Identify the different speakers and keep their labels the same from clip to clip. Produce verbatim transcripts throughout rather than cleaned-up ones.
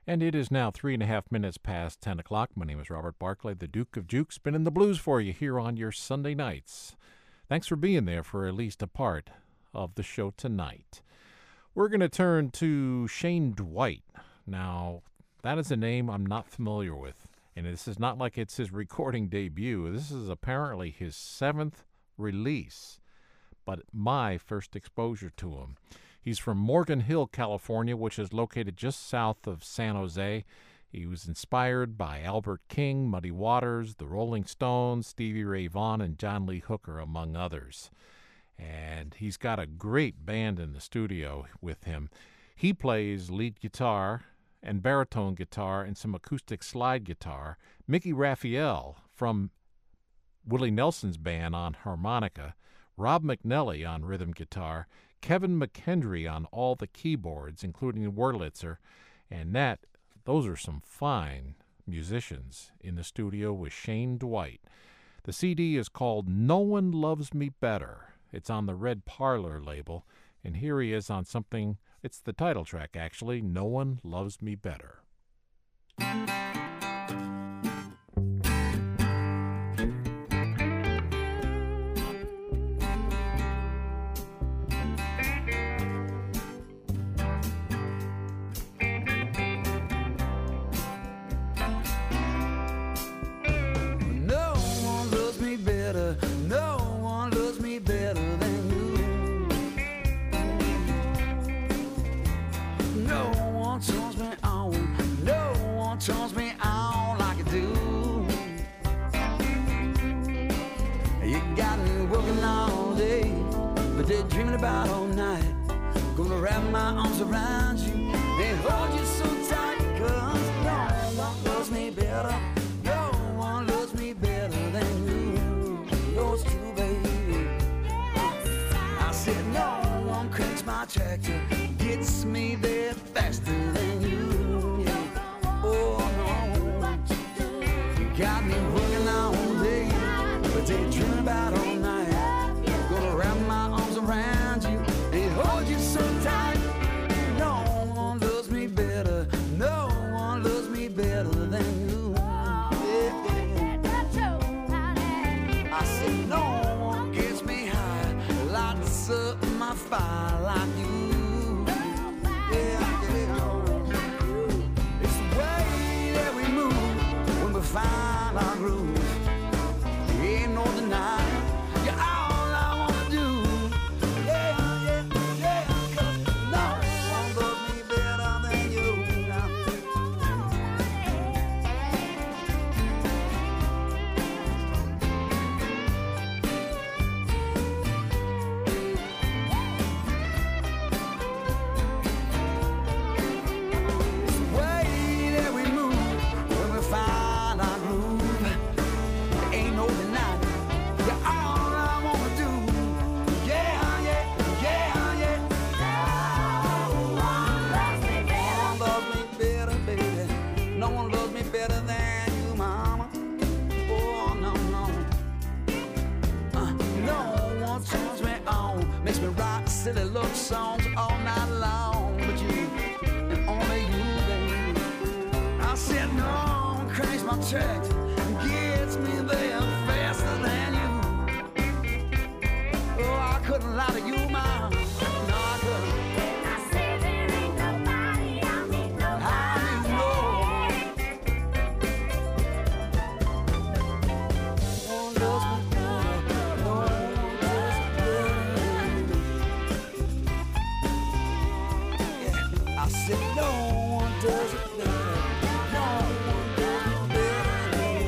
Speaker 1: And it is now three and a half minutes past ten o'clock. My name is Robert Barclay, the Duke of Juke, spinning the blues for you here on your Sunday nights. Thanks for being there for at least a part of the show tonight. We're going to turn to Shane Dwight. Now, that is a name I'm not familiar with, and this is not like it's his recording debut. This is apparently his seventh release, but my first exposure to him. He's from Morgan Hill, California, which is located just south of San Jose. He was inspired by Albert King, Muddy Waters, the Rolling Stones, Stevie Ray Vaughan, and John Lee Hooker, among others. And he's got a great band in the studio with him. He plays lead guitar and baritone guitar and some acoustic slide guitar. Mickey Raphael from Willie Nelson's band on harmonica. Rob McNelly on rhythm guitar. Kevin McKendry on all the keyboards, including Wurlitzer. And that, those are some fine musicians in the studio with Shane Dwight. The C D is called No One Loves Me Better. It's on the Red Parlor label, and here he is on something, it's the title track actually, No One Loves Me Better.
Speaker 2: Turns me on like you do. You got me working all day, but they're dreaming about all night. Gonna wrap my arms around you and hold you so tight, 'cause no one loves me better. No one loves me better than you. Yours true, baby. I said no one cranks my tractor, gets me there faster than you. Got me working all day, but they dream about all night. Gonna wrap my arms around you and hold you so tight. No one loves me better. No one loves me better than you. Yeah, yeah. I said no one gets me high, lights up my fire like you. Yeah, yeah. It's the way that we move when we find our groove. Ain't no denying, you're all I wanna do. Yeah, yeah, yeah, 'cause no one loves me better than you now. It's the way that we move when we find our groove. Ain't no denying, you're all I wanna do. Yeah, yeah, yeah, yeah. No one loves me better, baby. No one loves me better than you, mama. Oh, no, no. Uh, no one turns me on, makes me rock silly love songs all night long. But you, and only you, baby. I said no one cranks my tracks and gets me there faster than you. Oh, I couldn't lie to you, mom. No, I couldn't. I say there ain't nobody, I mean nobody. I mean no. No one loves me better. No one loves me better. Yeah, I said no one does it better. No one does it better than you.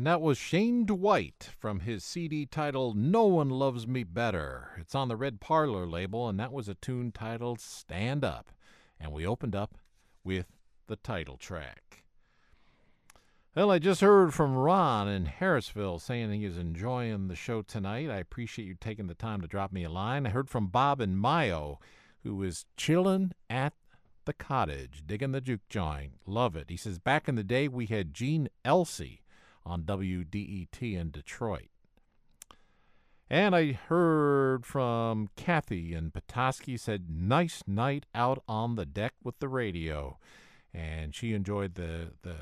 Speaker 1: And that was Shane Dwight from his C D titled No One Loves Me Better. It's on the Red Parlor label, and that was a tune titled Stand Up. And we opened up with the title track. Well, I just heard from Ron in Harrisville saying he is enjoying the show tonight. I appreciate you taking the time to drop me a line. I heard from Bob in Mayo, who is chilling at the cottage, digging the juke joint. Love it. He says, back in the day, we had Gene Elsey on W D E T in Detroit. And I heard from Kathy in Petoskey, said, nice night out on the deck with the radio. And she enjoyed the the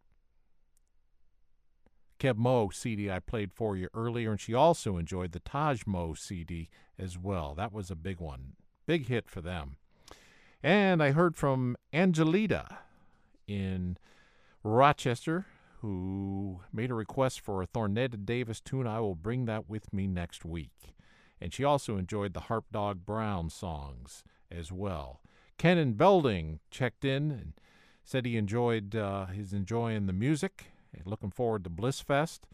Speaker 1: Kev Mo C D I played for you earlier, and she also enjoyed the Taj Mo C D as well. That was a big one. Big hit for them. And I heard from Angelita in Rochester, who made a request for a Thornetta Davis tune. I will bring that with me next week. And she also enjoyed the Harp Dog Brown songs as well. Ken in Belding checked in and said he enjoyed, uh, he's enjoying the music and looking forward to Bliss Fest.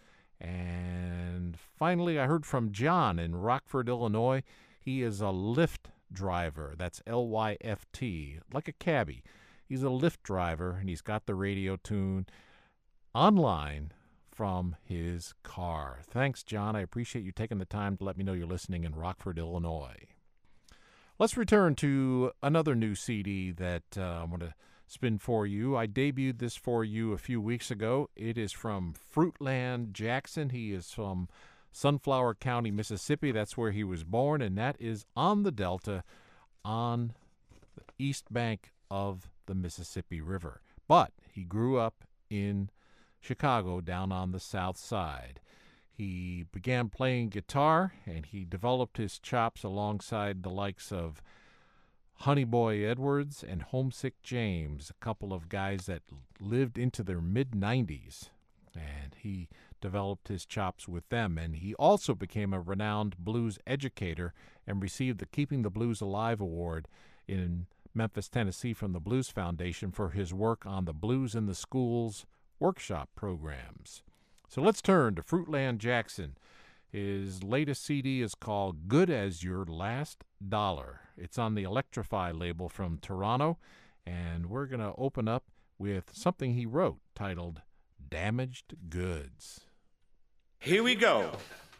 Speaker 1: And finally, I heard from John in Rockford, Illinois. He is a Lyft driver. That's L Y F T, like a cabbie. He's a Lyft driver, and he's got the radio tune online from his car. Thanks, John. I appreciate you taking the time to let me know you're listening in Rockford, Illinois. Let's return to another new C D that uh, I'm going to spin for you. I debuted this for you a few weeks ago. It is from Fruitland Jackson. He is from Sunflower County, Mississippi. That's where he was born, and that is on the Delta on the east bank of the Mississippi River. But he grew up in Chicago down on the south side. He began playing guitar, and he developed his chops alongside the likes of Honey Boy Edwards and Homesick James, a couple of guys that lived into their mid nineties, and he developed his chops with them. And he also became a renowned blues educator and received the Keeping the Blues Alive Award in Memphis, Tennessee from the Blues Foundation for his work on the Blues in the Schools workshop programs. So let's turn to Fruitland Jackson. His latest C D is called Good as Your Last Dollar. It's on the Electrify label from Toronto, and we're going to open up with something he wrote titled Damaged Goods.
Speaker 3: Here we go.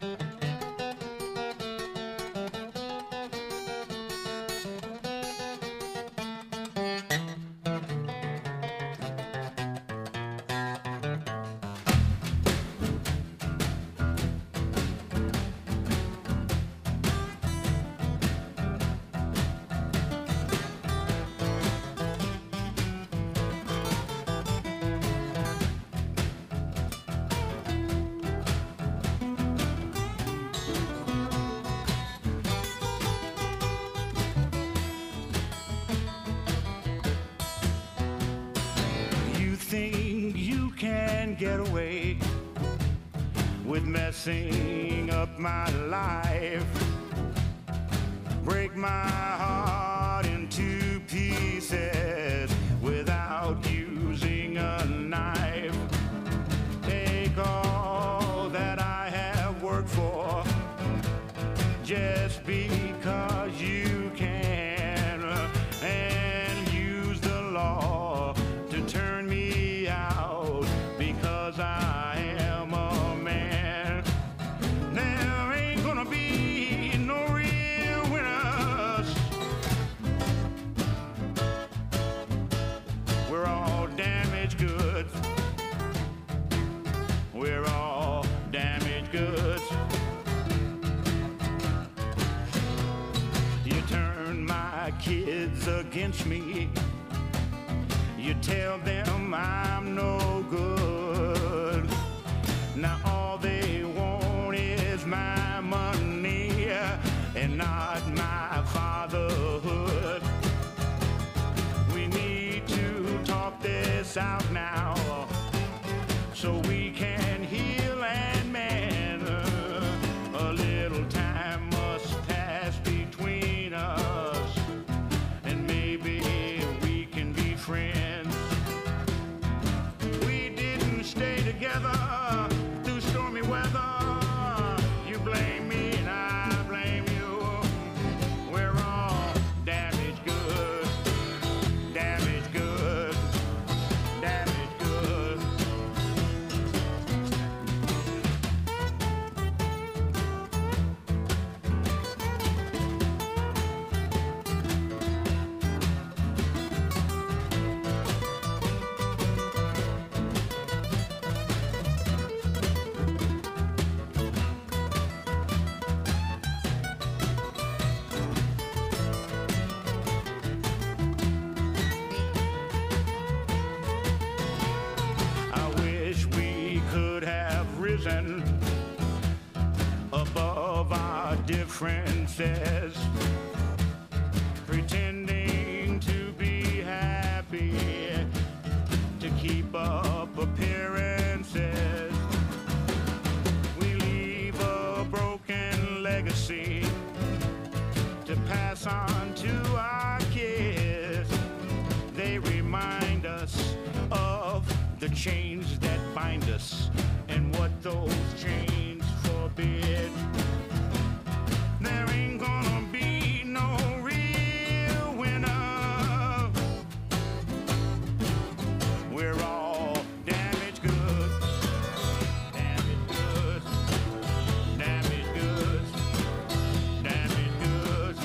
Speaker 3: Get away with messing up my life, break my heart into pieces without using a knife, take all that I have worked for just because you can, and use the law to turn me out because I am a man. There ain't gonna be no real winners. We're all damaged goods. We're all damaged goods. You turn my kids against me. You tell them I'm no good. Now all they want is my money and not my fatherhood. We need to talk this out now so we can heal and mend. A little time must pass between us, and maybe we can be friends. We didn't stay together friend says, pretending to be happy to keep up appearances. We leave a broken legacy to pass on to our kids. They remind us of the chains that bind us and what those chains forbid. There ain't gonna be no real winner. We're all damaged goods, damaged goods, damaged goods, damaged goods.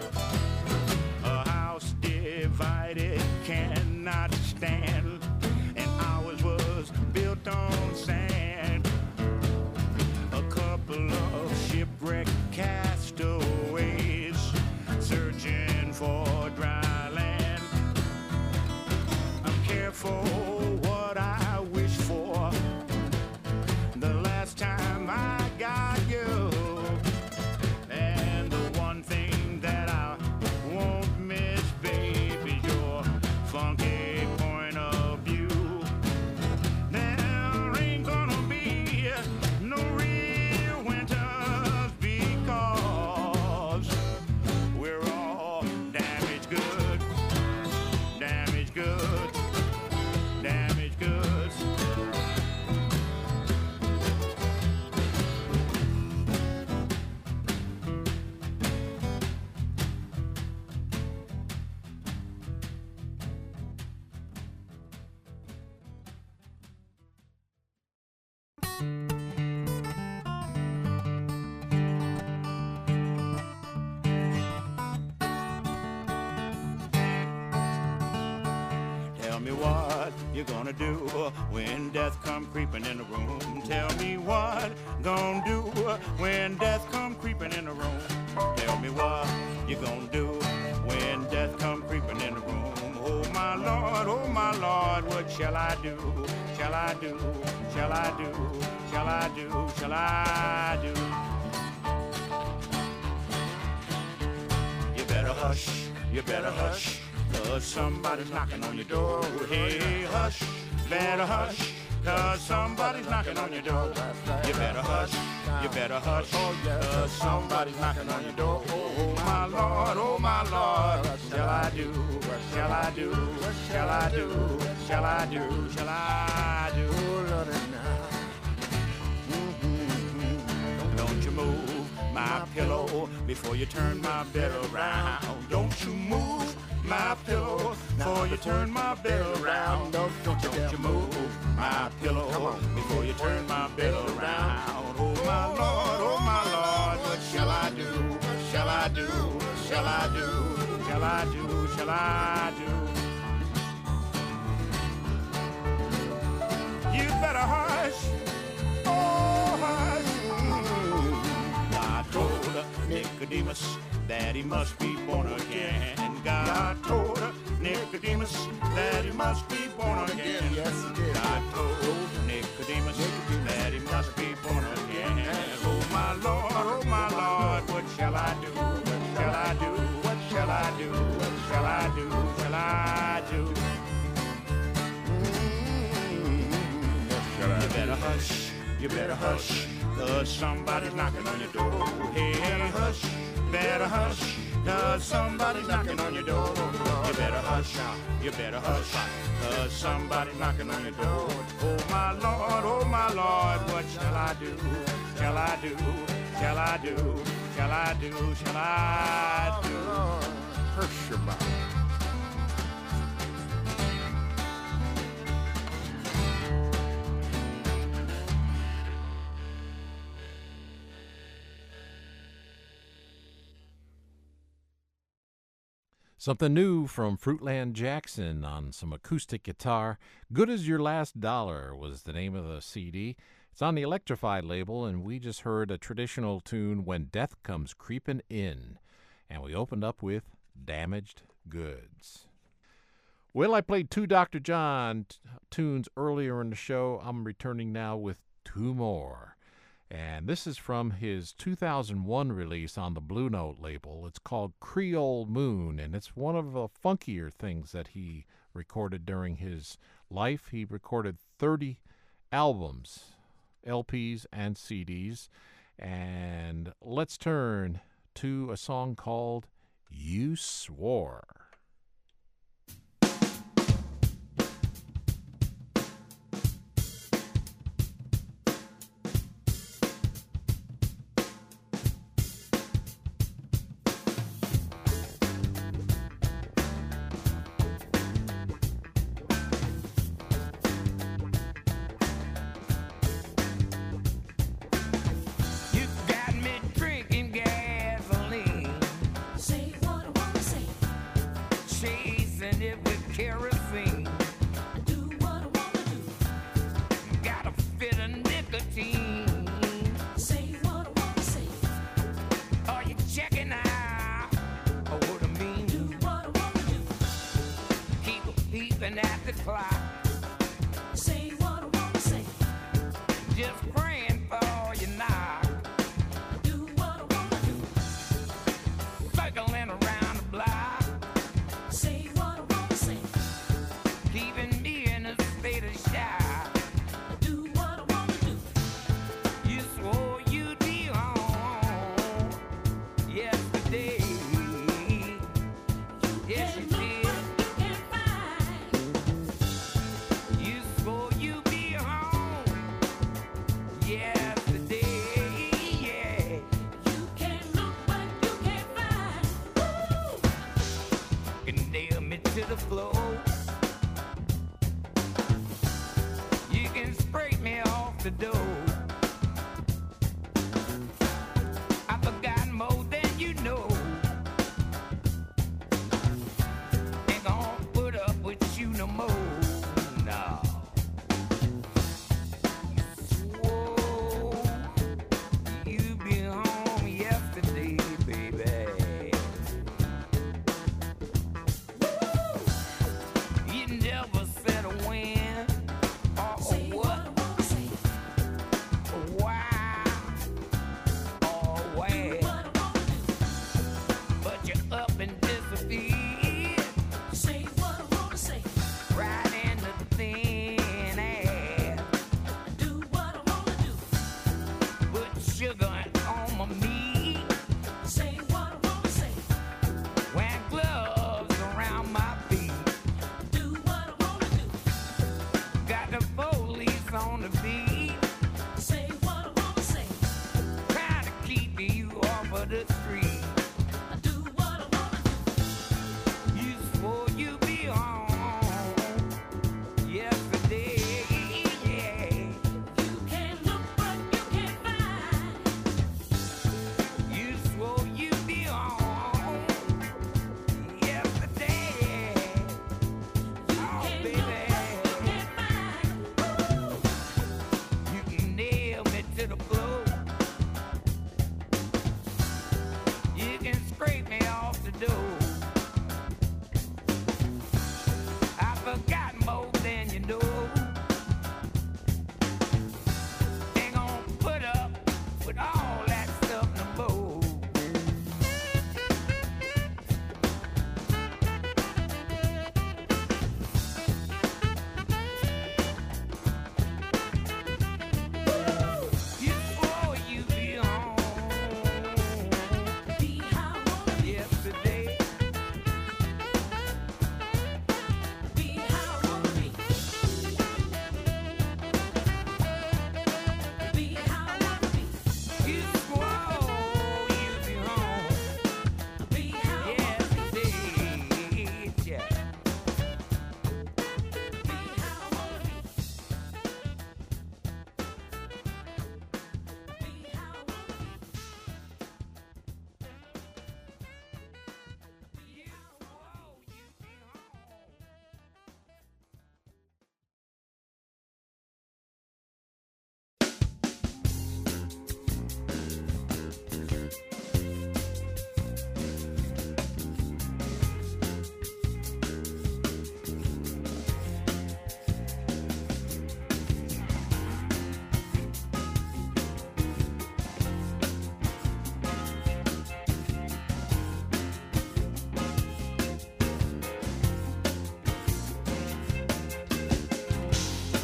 Speaker 3: A house divided cannot stand, and ours was built on sand. A couple of shipwrecked castaways searching for dry land. I'm careful what I wish for. The last time I got you, and the one thing that I won't miss, baby, is your funky point of view. There ain't gonna be no real winters because we're all damaged goods, damaged goods, damaged goods. Tell me what you're gonna do when death come creeping in the room. Tell me what gonna do when death come creeping in the room. Tell me what you're gonna do when death come creeping in the room. Oh my Lord, oh my Lord, what shall I do? Shall I do? Shall I do? Shall I do? Shall I do? You better hush, you better hush, 'cause somebody's knocking on your door. Hey, hush, better hush, 'cause somebody's knocking on your door. You better hush, you better hush, 'cause somebody's knocking on your door. Oh my Lord, oh my Lord, what shall I do? What shall I do? What shall I do? Shall I do? Shall I do? Don't you move my pillow before you turn my bed around. Don't you move my pillow before you turn my bed around. Don't, don't, you, don't you move my pillow before you turn my bed around. Oh my Lord, oh my Lord, what shall I do? What shall I do? What shall I do? Shall I do? Shall I do? You better hush. Oh, hush. God told Nicodemus that he must be born again. God told Nicodemus that he must be born again. Yes, he did. God told Nicodemus that he must be born again. Oh my Lord, oh my Lord, what shall I do? What shall I do? What shall I do? What shall I do? Shall I do? You better hush, you better hush, 'cause somebody's knocking on your door. Hey, hush, better hush, 'cause somebody's knocking on your door. You better hush, you better hush, 'cause somebody's knocking on your door. Oh my Lord, oh my Lord, what shall I do? Shall I do? Shall I do? Shall I do? Shall I do?
Speaker 4: Hush your mouth.
Speaker 1: Something new from Fruitland Jackson on some acoustic guitar. Good as Your Last Dollar was the name of the C D. It's on the Electrified label, and we just heard a traditional tune, When Death Comes Creepin' In. And we opened up with Damaged Goods. Well, I played two Doctor John t- tunes earlier in the show. I'm returning now with two more. And this is from his two thousand one release on the Blue Note label. It's called Creole Moon, and it's one of the funkier things that he recorded during his life. He recorded thirty albums, L Ps and C Ds. And let's turn to a song called You Swore.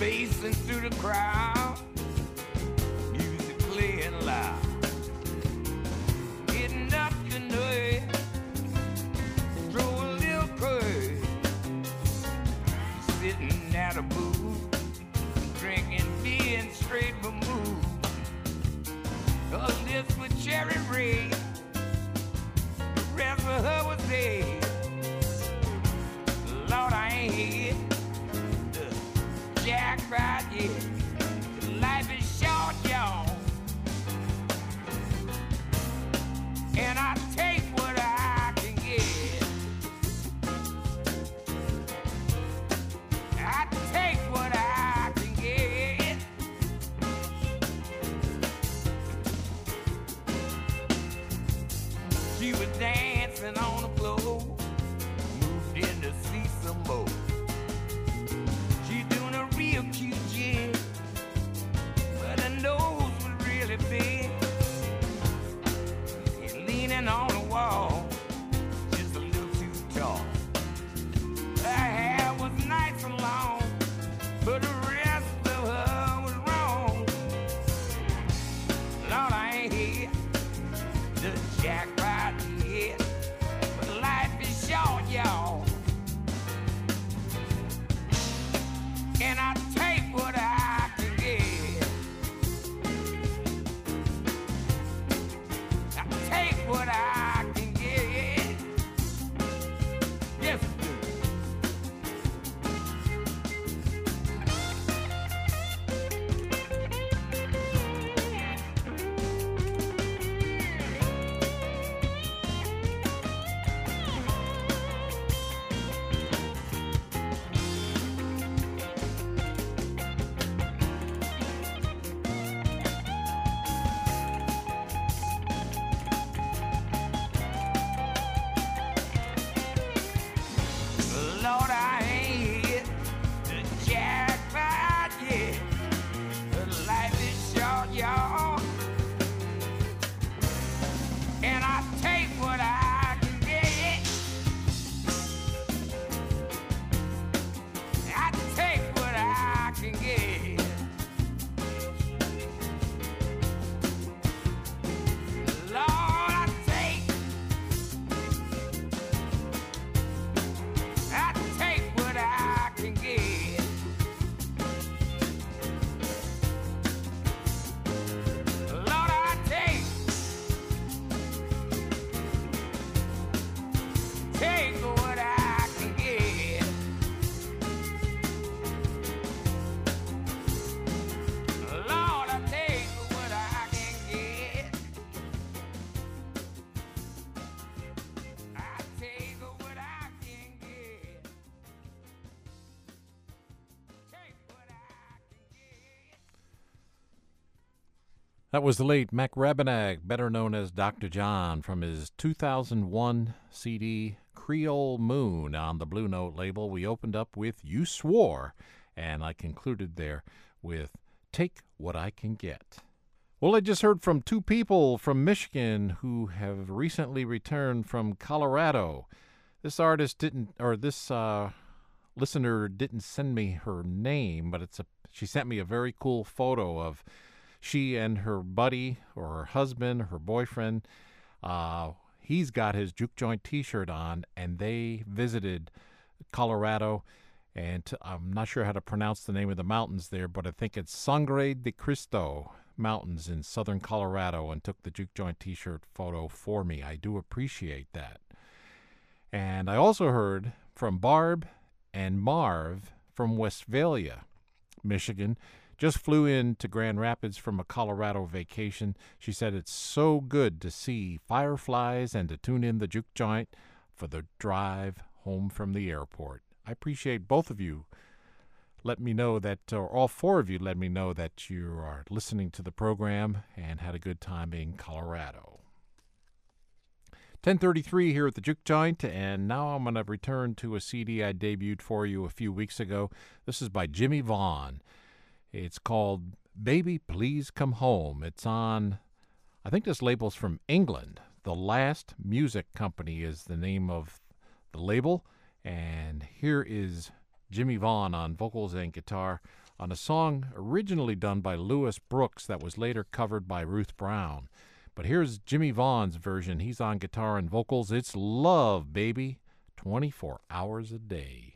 Speaker 5: facing through the crowd, music playing loud, getting up to know it, throw a little curve, sitting at a booth, drinking beer and straight vermouth, her lips were cherry red, the rest of her was dead. Lord, I ain't here to jack right yet. Life is short, y'all, and I take what I can get. I take what I can get. She was dancing on the floor, moved in to see some more. She's doing a real cute jig, but her nose was really big. She's leaning on the wall, just a little too tall. Her hair was nice and long, but the rest of her was wrong. Lord, I ain't here to jack right yet, but life is short, y'all, and I take what I can get. I take what I can get. Yes, I do. Lord, I ain't here to jack right yet, but life is short, y'all, and I take what I can get. I take what I can get. Lord, I take I take what I can get. Lord, I take, take what I can get. Lord, I take what I can get. I take what I can get. Take what I can get.
Speaker 1: That was the late Mac Rabanag, better known as Doctor John, from his two thousand one C D Creole Moon on the Blue Note label. We opened up with You Swore, and I concluded there with Take What I Can Get. Well, I just heard from two people from Michigan who have recently returned from Colorado. This artist didn't, or this uh, listener didn't send me her name, but it's a. She sent me a very cool photo of she and her buddy or her husband, her boyfriend. Uh, he's got his Juke Joint T-shirt on, and they visited Colorado. And t- I'm not sure how to pronounce the name of the mountains there, but I think it's Sangre de Cristo Mountains in southern Colorado, and took the Juke Joint T-shirt photo for me. I do appreciate that. And I also heard from Barb and Marv from Westphalia, Michigan. Just flew in to Grand Rapids from a Colorado vacation. She said it's so good to see fireflies and to tune in the Juke Joint for the drive home from the airport. I appreciate both of you. Let me know that, or all four of you let me know that you are listening to the program and had a good time in Colorado. ten thirty-three here at the Juke Joint, and now I'm going to return to a C D I debuted for you a few weeks ago. This is by Jimmy Vaughn. It's called Baby Please Come Home. It's on, I think this label's from England. The Last Music Company is the name of the label. And here is Jimmy Vaughn on vocals and guitar on a song originally done by Lewis Brooks that was later covered by Ruth Brown. But here's Jimmy Vaughn's version. He's on guitar and vocals. It's Love, Baby, twenty-four hours a day.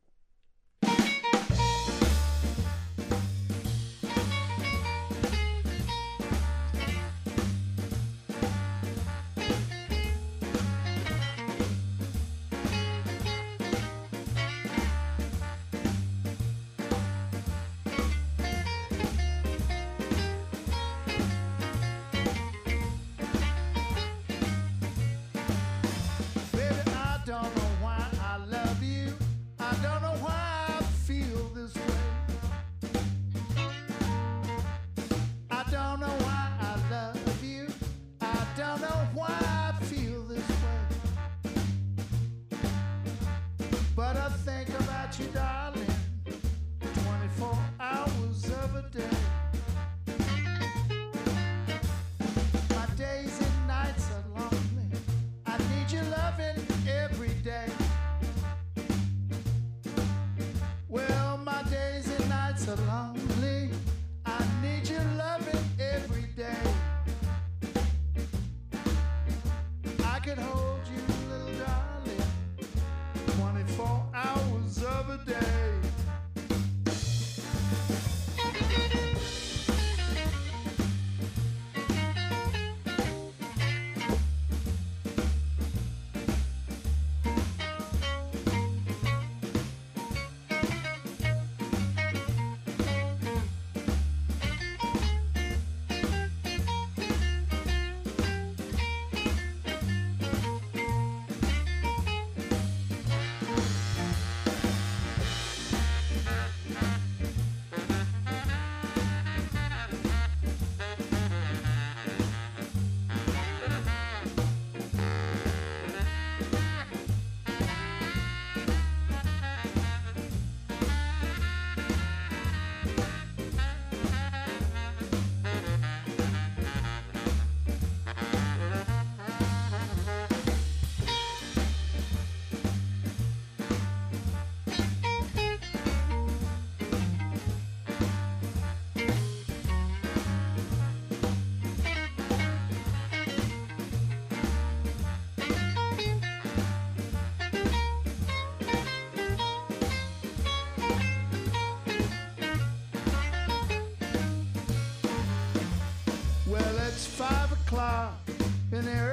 Speaker 6: In the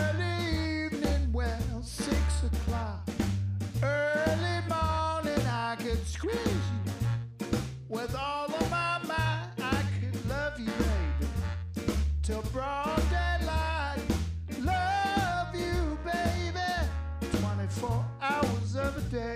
Speaker 6: early evening, well, six o'clock, early morning, I could squeeze you with all of my might. I could love you, baby, till broad daylight. Love you, baby, twenty-four hours of a day.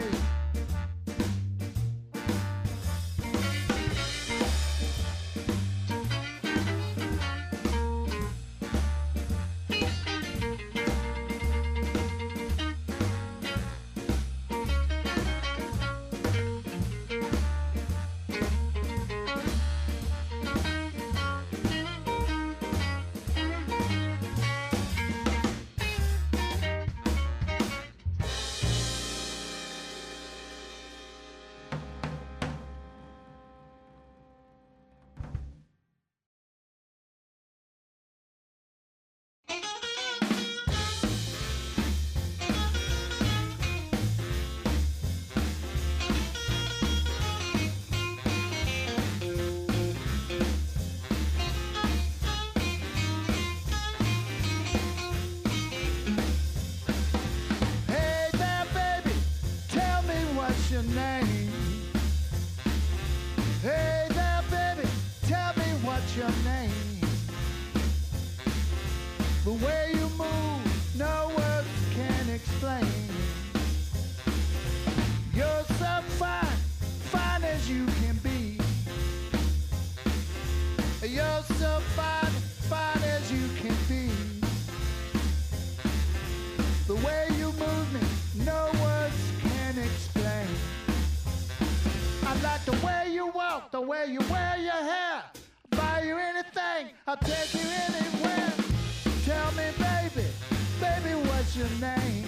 Speaker 6: The way you wear your hair, buy you anything, I'll take you anywhere. Tell me, baby, baby, what's your name?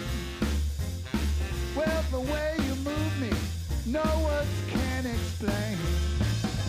Speaker 6: Well, the way you move me, no words can explain.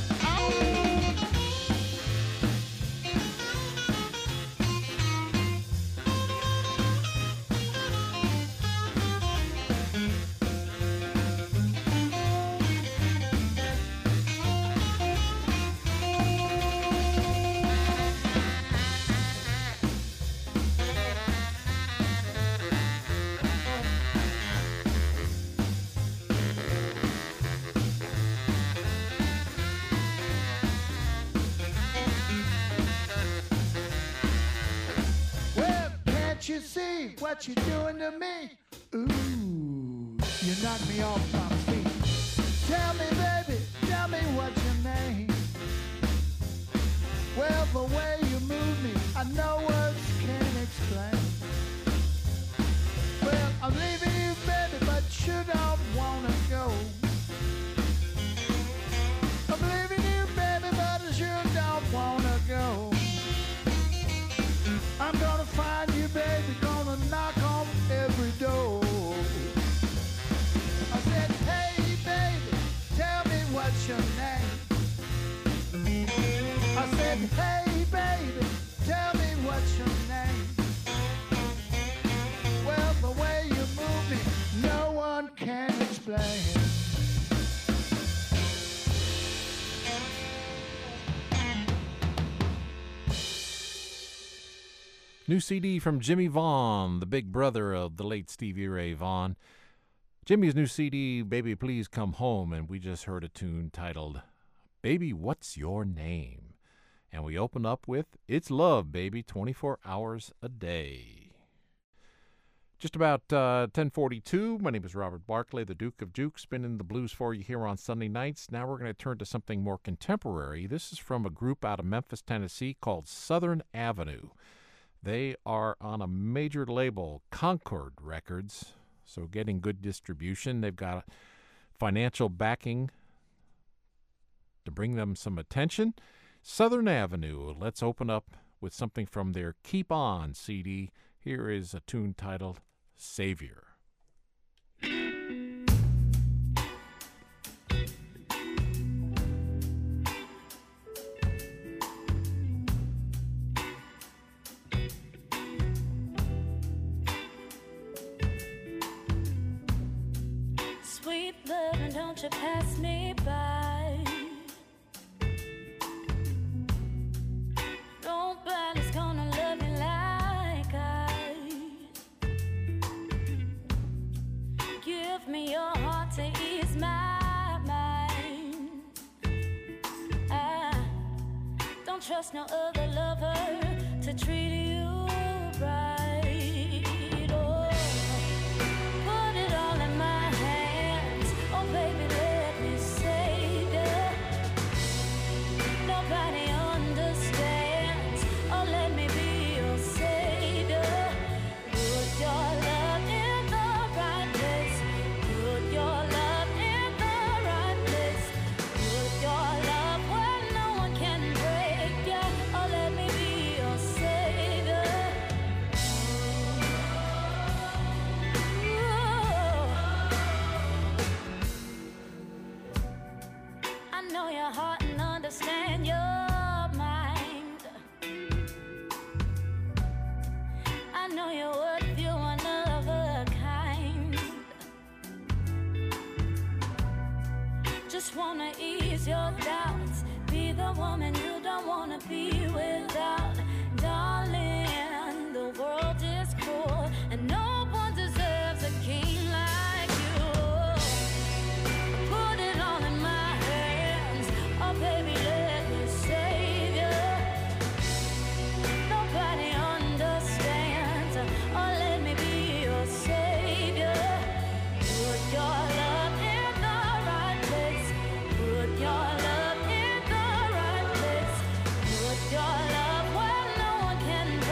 Speaker 6: what you're doing to me. Ooh, you knock me off my feet. Tell me, baby, tell me what's your name. Well, the way you move me, I know words can't explain. Well, I'm leaving you, baby, but you don't wanna go. I'm leaving you, baby, but you don't wanna go. I'm gonna find you, baby, gonna knock on every door. I said, hey, baby, tell me what's your name. I said, hey, baby, tell me what's your name. Well, the way you move me, no one can explain.
Speaker 1: New C D from Jimmy Vaughn, the big brother of the late Stevie Ray Vaughan. Jimmy's new C D, Baby Please Come Home, and we just heard a tune titled Baby What's Your Name? And we open up with It's Love, Baby, twenty-four hours a day. Just about uh, ten forty-two, my name is Robert Barclay, the Duke of Duke, spinning the blues for you here on Sunday nights. Now we're going to turn to something more contemporary. This is from a group out of Memphis, Tennessee called Southern Avenue. They are on a major label, Concord Records, so getting good distribution. They've got financial backing to bring them some attention. Southern Avenue, let's open up with something from their Keep On C D. Here is a tune titled Savior.
Speaker 7: Sweet love, and don't you pass me by. Nobody's gonna love you like I. Give me your heart to ease my mind. I don't trust no other lover to treat you right. Oh, put it all in my hands. Oh, baby, let me save you. Nobody understands. Oh, let me be your savior. Put your love in the right place. Put your love in the right place. Put your love where no one can break you. Oh, let me be your savior. I know your heart and understand your mind. I know you're worth you one of a kind. Just wanna ease your doubts. Be the woman you don't wanna be without. Darling, the world is cruel and no one deserves a king like you. Put it all in my hands. Oh, baby, let me save you. Nobody understands. Oh, let me be your savior. Put your love in the right place. Put your love in the right place. Put your love where no one can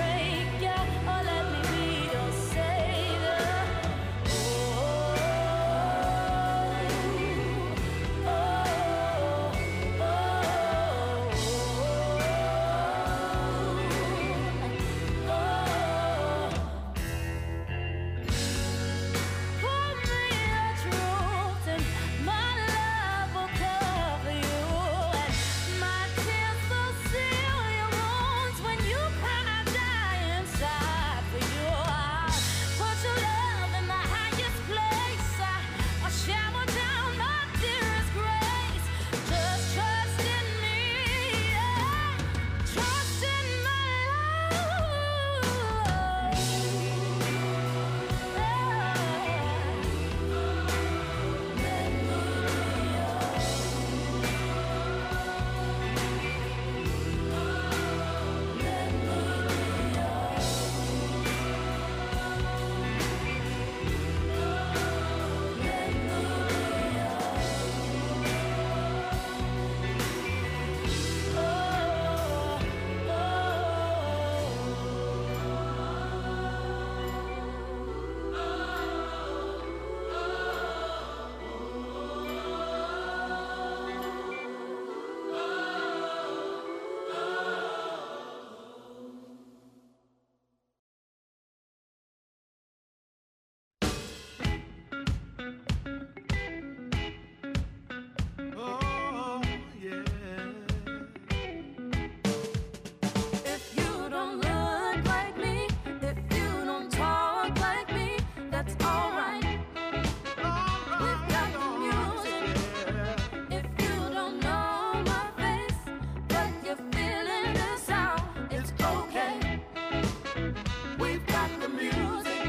Speaker 7: that's alright. We've got the music. If you don't know my face, but you're feeling the sound, it's okay. We've got the music.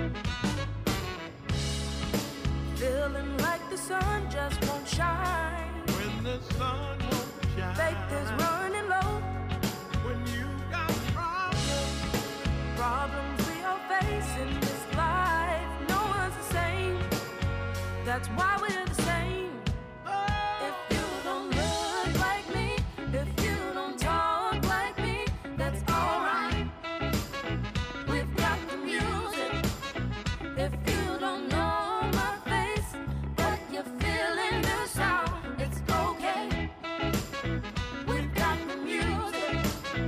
Speaker 7: Feeling like the sun just won't shine.
Speaker 3: When the sun won't shine.
Speaker 7: Faith is running low.
Speaker 3: When you got problems.
Speaker 7: Problems we all face in this life. No one's the same. That's why we're the same. If you don't look like me, if you don't talk like me, that's alright. We've got the music. If you don't know my face, but you're feeling the sound, it's okay. We've got the music.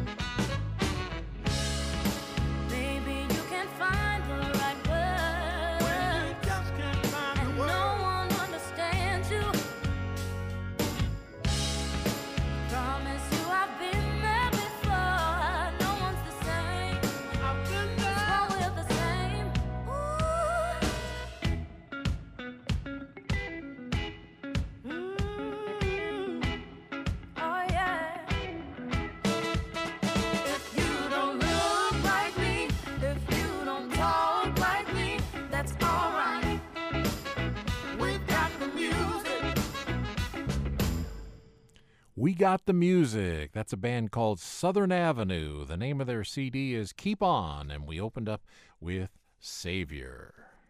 Speaker 7: Maybe you can find the right
Speaker 3: When you
Speaker 7: word,
Speaker 3: just can't find
Speaker 7: and
Speaker 3: the
Speaker 7: no
Speaker 3: word.
Speaker 7: one understands you. Promise you I've been there before. No one's the same.
Speaker 3: I've been there.
Speaker 7: Well, we're the same. Ooh. Mm. Oh yeah. If you don't look like me, if you don't talk like me, that's alright. We've got the music.
Speaker 1: We Got the Music. That's a band called Southern Avenue. The name of their C D is Keep On, and we opened up with Savior.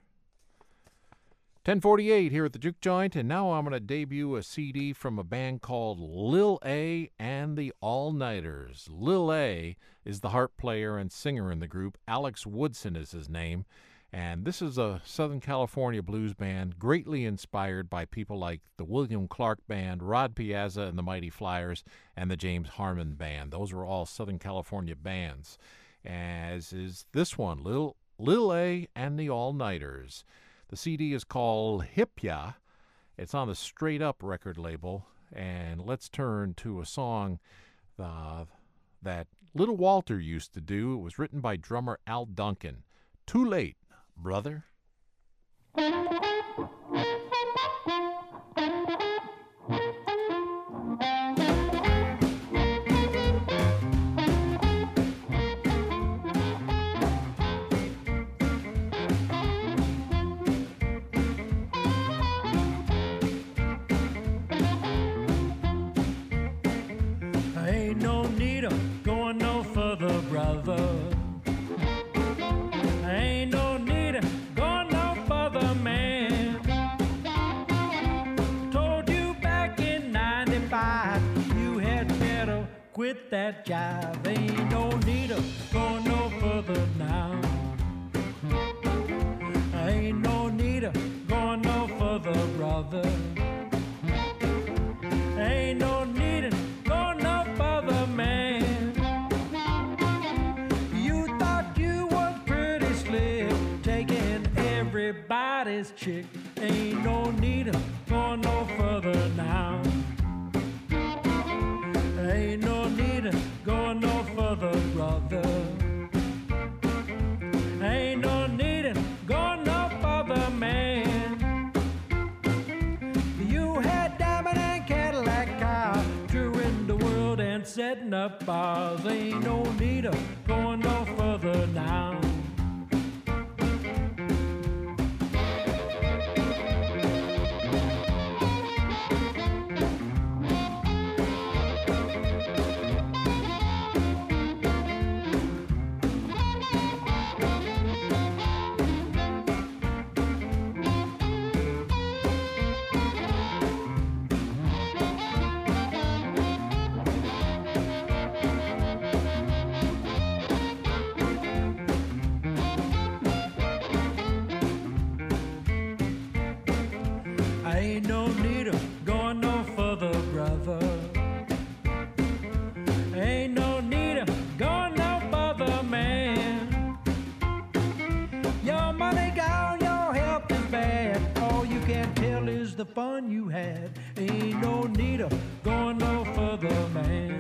Speaker 1: ten forty-eight here at the Juke Joint, and now I'm going to debut a C D from a band called Lil A and the All-Nighters. Lil A is the harp player and singer in the group. Alex Woodson is his name. And this is a Southern California blues band greatly inspired by people like the William Clark Band, Rod Piazza and the Mighty Flyers, and the James Harmon Band. Those are all Southern California bands, as is this one, Lil, Lil A and the All-Nighters. The C D is called Hip Ya. It's on the Straight Up record label. And let's turn to a song uh, that Little Walter used to do. It was written by drummer Al Duncan. Too Late, Brother.
Speaker 8: Ain't no need of going no further, brother. Ain't no need of going no further, man. Told you back in ninety-five you had better quit that jive. Ain't no need of going no further now. Ain't no need of going no further, brother. Ain't no need of going no further, man. You thought you was pretty slick, taking everybody's chick. Ain't no need of going no further now. Ain't no need of going no further, brother. Ain't no need of going no further, man. You had diamond and Cadillac car, touring the world and setting up bars. Ain't no need of going no further now. Ain't no need of going no further, brother. Ain't no need of going no further, man. Your money gone, your health is bad. All you can tell is the fun you had. Ain't no need of going no further, man.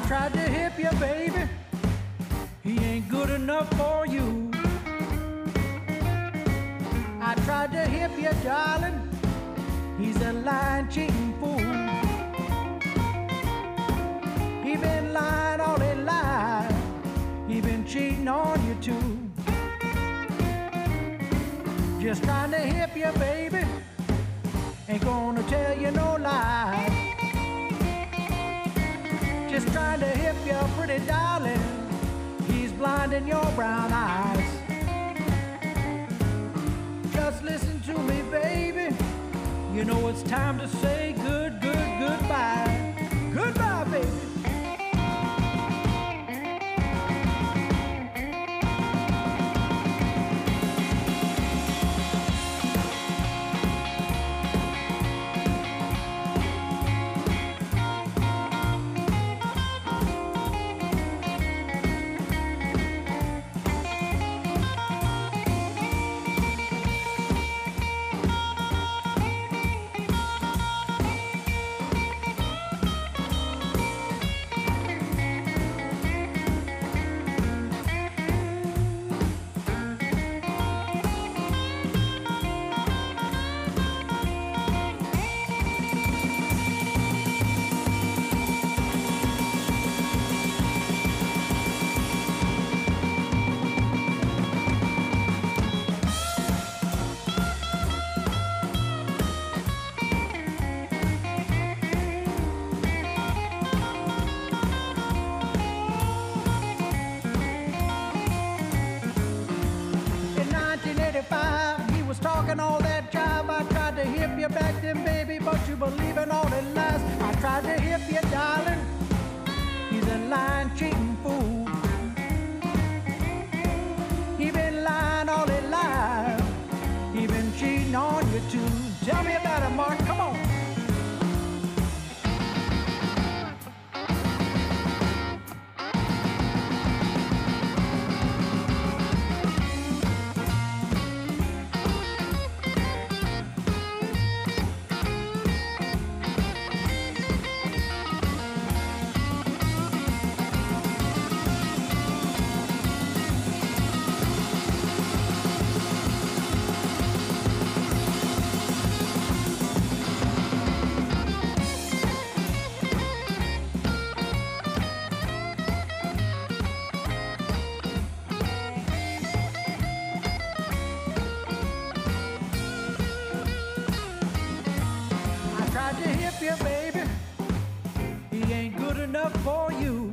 Speaker 8: tried to hip you, baby. He ain't good enough for you. I tried to hip you, darling. He's a lying, cheating fool. He been lying all his life. He been cheating on you too. Just trying to hip you, baby. Ain't gonna tell you no lie. Just trying to hip you, pretty darling. He's blinding your brown eyes. Just listen to me, baby. You know it's time to say good, good, goodbye. Goodbye, baby. All that jive, I tried to hip you back then, baby, but you believe in all the lies. I tried to hip you, darling. He's a lying, cheating fool. He been lying all his life. He been cheating on you too. Tell me about it, Mark. Come on. For you,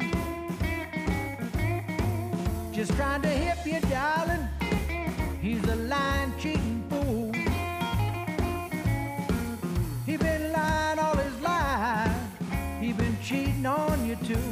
Speaker 8: just trying to hip you, darling. He's a lying, cheating fool. He been lying all his life. He been cheating on you too.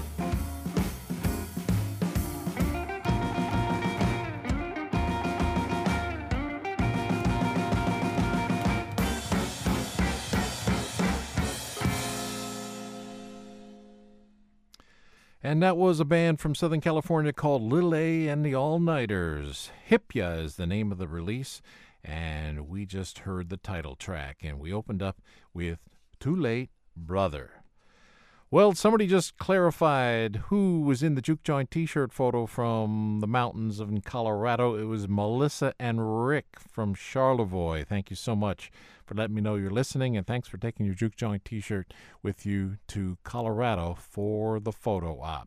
Speaker 1: And that was a band from Southern California called Little A and the All-Nighters. Hip Ya is the name of the release, and we just heard the title track, and we opened up with Too Late, Brother. Well, somebody just clarified who was in the Juke Joint t-shirt photo from the mountains of Colorado. It was Melissa and Rick from Charlevoix. Thank you so much for letting me know you're listening, and thanks for taking your Juke Joint t-shirt with you to Colorado for the photo op.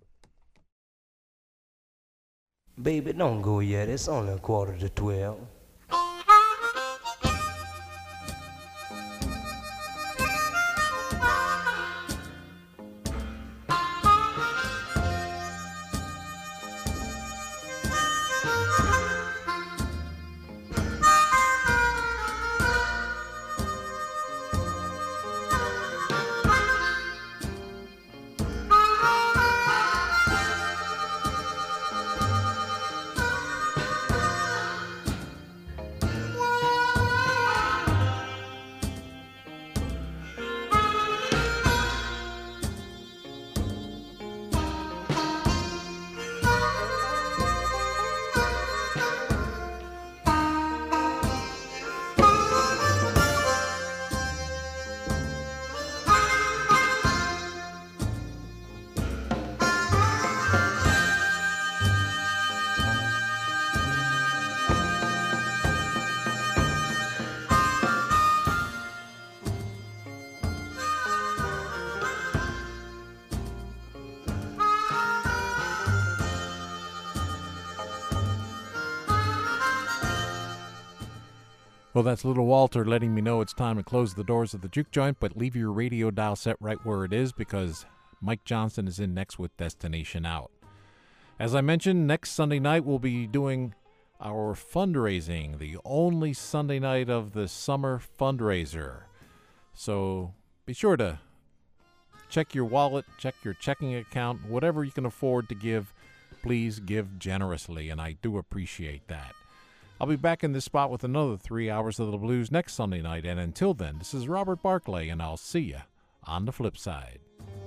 Speaker 9: Baby, don't go yet. It's only a quarter to twelve.
Speaker 1: Well, that's Little Walter letting me know it's time to close the doors of the juke joint, but leave your radio dial set right where it is because Mike Johnson is in next with Destination Out. As I mentioned, next Sunday night we'll be doing our fundraising, the only Sunday night of the summer fundraiser. So be sure to check your wallet, check your checking account, whatever you can afford to give, please give generously, and I do appreciate that. I'll be back in this spot with another three hours of the blues next Sunday night, and until then, this is Robert Barclay, and I'll see you on the flip side.